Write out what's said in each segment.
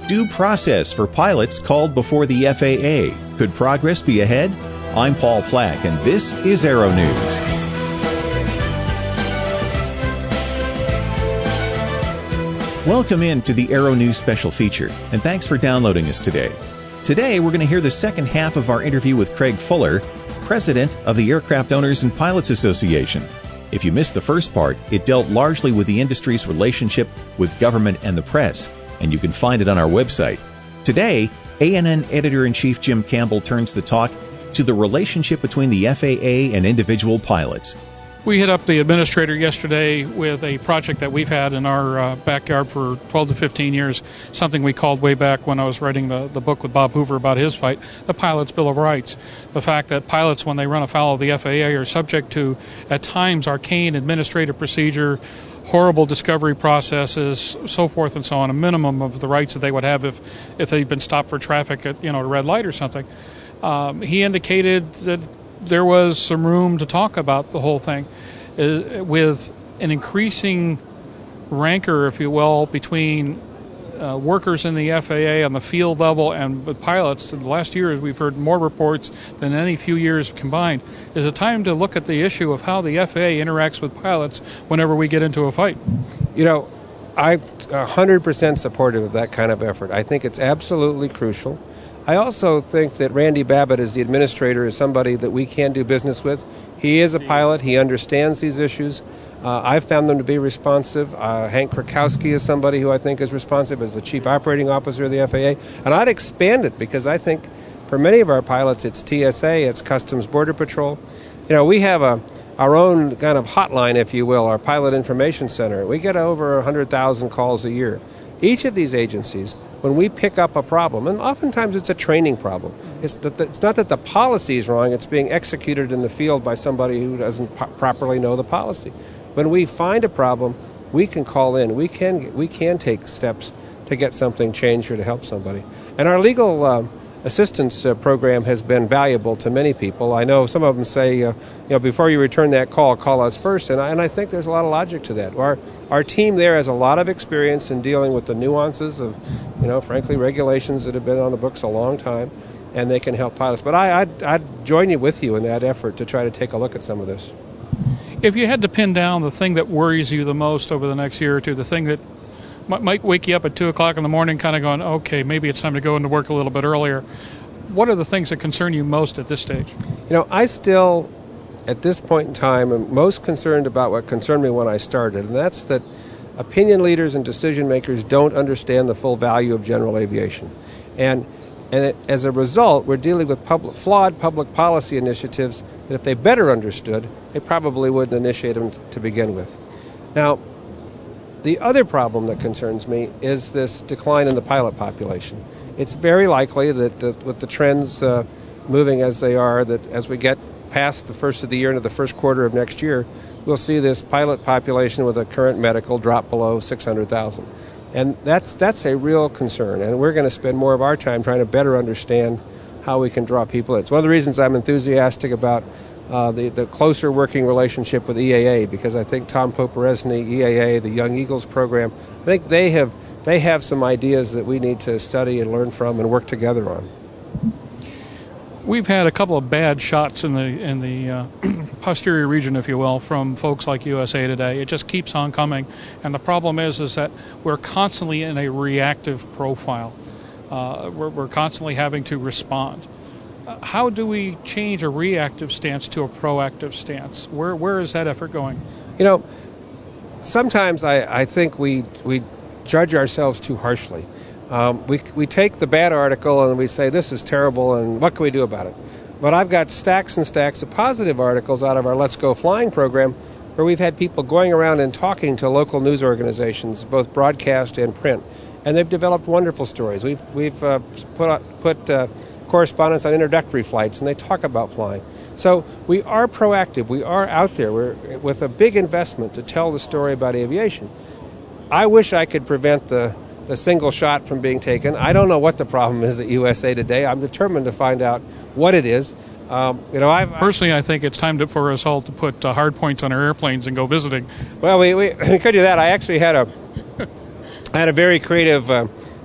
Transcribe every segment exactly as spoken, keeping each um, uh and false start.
Due process for pilots called before the F A A. Could progress be ahead? I'm Paul Plack, and this is Aero News. Welcome in to the Aero News special feature, and thanks for downloading us today. Today, we're going to hear the second half of our interview with Craig Fuller, President of the Aircraft Owners and Pilots Association. If you missed the first part, it dealt largely with the industry's relationship with government and the press, and you can find it on our website. Today, A N N Editor-in-Chief Jim Campbell turns the talk to the relationship between the F A A and individual pilots. We hit up the administrator yesterday with a project that we've had in our uh, backyard for twelve to fifteen years, something we called way back when I was writing the, the book with Bob Hoover about his fight, the Pilot's Bill of Rights. The fact that pilots, when they run afoul of the F A A, are subject to, at times, arcane administrative procedure, horrible discovery processes, so forth and so on, a minimum of the rights that they would have if, if they'd been stopped for traffic at, you know, a red light or something. Um, he indicated that there was some room to talk about the whole thing uh, with an increasing rancor, if you will, between uh, workers in the F A A on the field level and with pilots. In the last year, we've heard more reports than any few years combined. Is it time to look at the issue of how the F A A interacts with pilots whenever we get into a fight? You know, I'm one hundred percent supportive of that kind of effort. I think it's absolutely crucial. I also think that Randy Babbitt, as the administrator, is somebody that we can do business with. He is a pilot. He understands these issues. Uh, I've found them to be responsive. Uh, Hank Krakowski is somebody who I think is responsive as the Chief Operating Officer of the F A A. And I'd expand it because I think for many of our pilots, it's T S A, it's Customs Border Patrol. You know, we have a our own kind of hotline, if you will, our Pilot Information Center. We get over one hundred thousand calls a year. Each of these agencies, when we pick up a problem, and oftentimes it's a training problem, it's, that the, it's not that the policy is wrong, it's being executed in the field by somebody who doesn't po- properly know the policy. When we find a problem, we can call in, we can we can take steps to get something changed or to help somebody. And our legal uh, assistance uh, program has been valuable to many people. I know some of them say, uh, you know, before you return that call, call us first, and I, and I think there's a lot of logic to that. Our our team there has a lot of experience in dealing with the nuances of, you know, frankly, regulations that have been on the books a long time, and they can help pilots. But I, I'd, I'd join you with you in that effort to try to take a look at some of this. If you had to pin down the thing that worries you the most over the next year or two, the thing that might wake you up at two o'clock in the morning kind of going, okay, maybe it's time to go into work a little bit earlier. What are the things that concern you most at this stage? You know, I still, at this point in time, am most concerned about what concerned me when I started, and that's that opinion leaders and decision makers don't understand the full value of general aviation. And and it, as a result, we're dealing with public, flawed public policy initiatives that if they better understood, they probably wouldn't initiate them t- to begin with. Now, the other problem that concerns me is this decline in the pilot population. It's very likely that the, with the trends uh, moving as they are, that as we get past the first of the year into the first quarter of next year, we'll see this pilot population with a current medical drop below six hundred thousand. And that's that's a real concern, and we're going to spend more of our time trying to better understand how we can draw people in. It's one of the reasons I'm enthusiastic about Uh, the, the closer working relationship with E A A, because I think Tom Poperesny, E A A, the Young Eagles program, I think they have they have some ideas that we need to study and learn from and work together on. We've had a couple of bad shots in the in the uh, posterior region, if you will, from folks like U S A Today. It just keeps on coming, and the problem is is that we're constantly in a reactive profile. Uh, we're, we're constantly having to respond. How do we change a reactive stance to a proactive stance? Where where is that effort going? You know, sometimes I, I think we we judge ourselves too harshly. Um, we we take the bad article and we say this is terrible and what can we do about it? But I've got stacks and stacks of positive articles out of our Let's Go Flying program where we've had people going around and talking to local news organizations, both broadcast and print, and they've developed wonderful stories. We've we've uh, put put. Uh, correspondence on introductory flights, and they talk about flying. So we are proactive. We are out there. We're with a big investment to tell the story about aviation. I wish I could prevent the, the single shot from being taken. I don't know what the problem is at U S A Today. I'm determined to find out what it is. Um, you know, I've, Personally, I think it's time to, for us all to put uh, hard points on our airplanes and go visiting. Well, we, we, we could do that. I actually had a I had a very creative uh,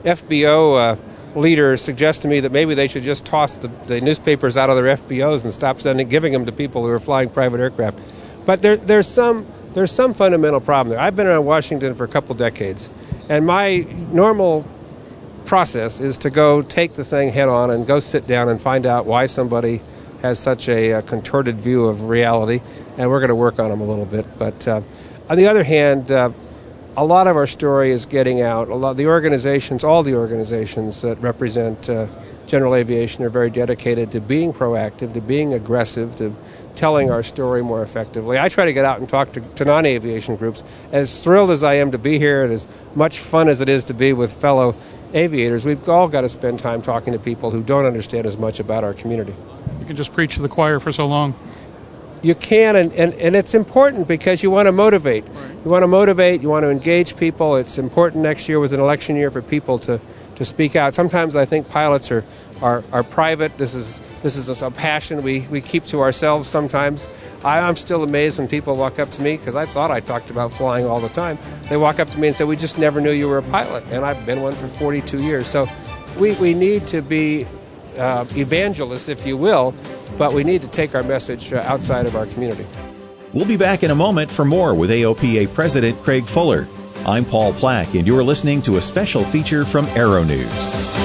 F B O uh, leader suggests to me that maybe they should just toss the, the newspapers out of their F B Os and stop sending, giving them to people who are flying private aircraft. But there, there's some there's some fundamental problem there. I've been around Washington for a couple decades, and my normal process is to go take the thing head on and go sit down and find out why somebody has such a, a contorted view of reality, and we're going to work on them a little bit. But uh, on the other hand, uh, a lot of our story is getting out. A lot of the organizations, all the organizations that represent uh, general aviation are very dedicated to being proactive, to being aggressive, to telling our story more effectively. I try to get out and talk to, to non-aviation groups. As thrilled as I am to be here and as much fun as it is to be with fellow aviators, we've all got to spend time talking to people who don't understand as much about our community. You can just preach to the choir for so long. You can, and, and, and it's important because you want to motivate. Right. You want to motivate, you want to engage people. It's important next year with an election year for people to, to speak out. Sometimes I think pilots are, are, are private. This is this is a passion we, we keep to ourselves sometimes. I, I'm still amazed when people walk up to me, because I thought I talked about flying all the time. They walk up to me and say, we just never knew you were a pilot, and I've been one for forty-two years. So we, we need to be uh, evangelists, if you will, but we need to take our message uh, outside of our community. We'll be back in a moment for more with A O P A President Craig Fuller. I'm Paul Plack, and you're listening to a special feature from Aero News.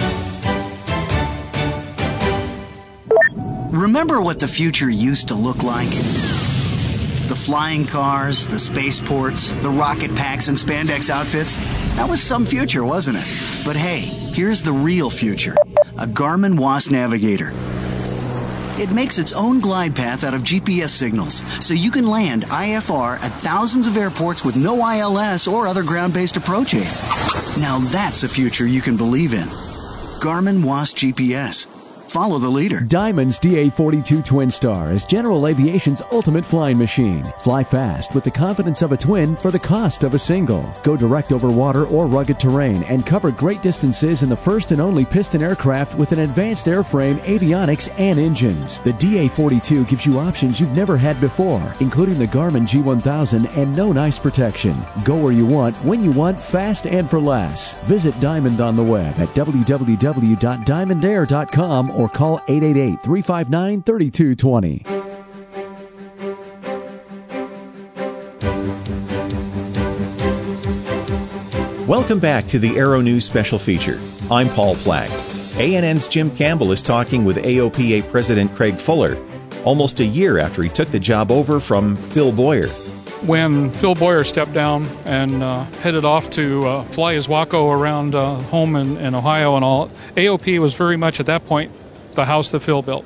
Remember what the future used to look like? The flying cars, the spaceports, the rocket packs and spandex outfits? That was some future, wasn't it? But hey, here's the real future. A Garmin W A S Navigator. It makes its own glide path out of G P S signals, so you can land I F R at thousands of airports with no I L S or other ground-based approach aids. Now that's a future you can believe in. Garmin W A S G P S. Follow the leader. Diamond's D A forty-two Twin Star is General Aviation's ultimate flying machine. Fly fast with the confidence of a twin for the cost of a single. Go direct over water or rugged terrain and cover great distances in the first and only piston aircraft with an advanced airframe, avionics, and engines. The D A forty-two gives you options you've never had before, including the Garmin G one thousand and no ice protection. Go where you want, when you want, fast and for less. Visit Diamond on the web at w w w dot diamond air dot com or call eight eight eight, three five nine, three two two zero. Welcome back to the Aero News Special Feature. I'm Paul Plack. A N N's Jim Campbell is talking with A O P A President Craig Fuller almost a year after he took the job over from Phil Boyer. When Phil Boyer stepped down and uh, headed off to uh, fly his Waco around uh, home in, in Ohio and all, A O P was very much at that point the house that Phil built.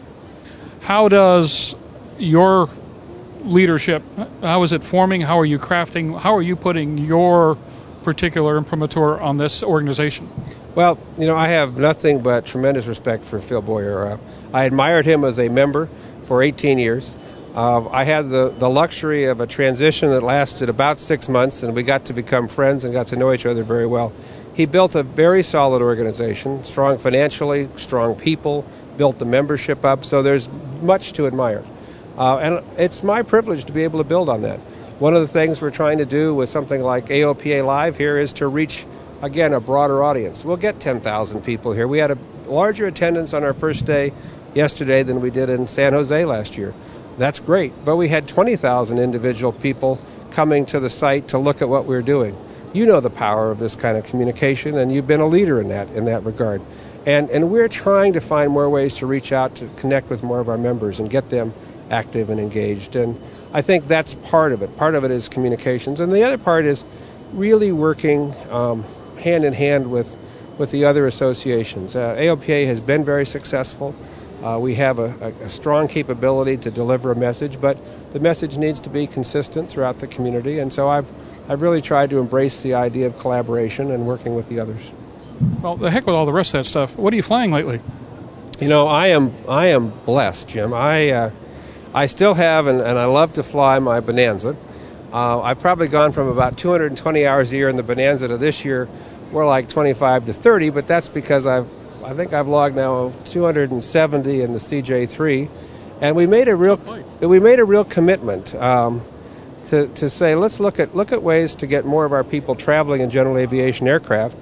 How does your leadership, how is it forming? How are you crafting? How are you putting your particular imprimatur on this organization? Well, you know, I have nothing but tremendous respect for Phil Boyer. Uh, I admired him as a member for eighteen years. Uh, I had the, the luxury of a transition that lasted about six months, and we got to become friends and got to know each other very well. He built a very solid organization, strong financially, strong people, built the membership up, so there's much to admire. Uh, and it's my privilege to be able to build on that. One of the things we're trying to do with something like A O P A Live here is to reach, again, a broader audience. We'll get ten thousand people here. We had a larger attendance on our first day yesterday than we did in San Jose last year. That's great, but we had twenty thousand individual people coming to the site to look at what we're doing. You know the power of this kind of communication, and you've been a leader in that in that regard. And and we're trying to find more ways to reach out to connect with more of our members and get them active and engaged. And I think that's part of it. Part of it is communications, and the other part is really working um, hand in hand with with the other associations. Uh, A O P A has been very successful. Uh, we have a, a, a strong capability to deliver a message, but the message needs to be consistent throughout the community. And so I've I've really tried to embrace the idea of collaboration and working with the others. Well, the heck with all the rest of that stuff. What are you flying lately? You know, I am I am blessed, Jim. I uh, I still have, and, and I love to fly my Bonanza. Uh, I've probably gone from about two hundred twenty hours a year in the Bonanza to this year more like twenty-five to thirty, but that's because I've I think I've logged now two hundred seventy in the C J three, and we made a real we made a real commitment um, to to say let's look at look at ways to get more of our people traveling in general aviation aircraft,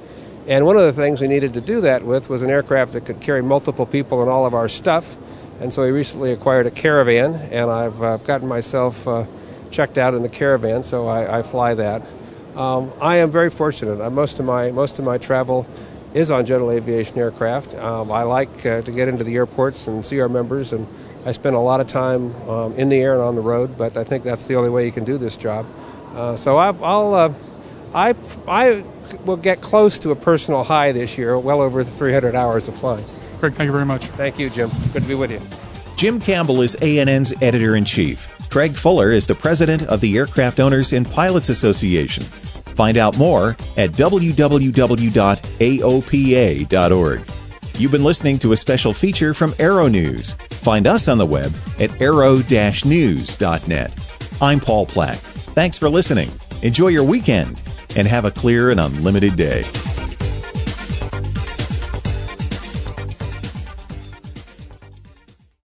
And one of the things we needed to do that with was an aircraft that could carry multiple people and all of our stuff. And so we recently acquired a Caravan, and I've, uh, gotten myself uh, checked out in the Caravan, so I, I fly that. Um, I am very fortunate. Uh, most of my most of my travel is on general aviation aircraft. Um, I like uh, to get into the airports and see our members, and I spend a lot of time um, in the air and on the road. But I think that's the only way you can do this job. Uh, so I've, I'll uh, I I will get close to a personal high this year, well over three hundred hours of flying. Craig, thank you very much. Thank you, Jim. Good to be with you. Jim Campbell is A N N's editor-in-chief. Craig Fuller is the president of the Aircraft Owners and Pilots Association. Find out more at w w w dot a o p a dot org. You've been listening to a special feature from Aero News. Find us on the web at aero dash news dot net. I'm Paul Plack. Thanks for listening. Enjoy your weekend and have a clear and unlimited day.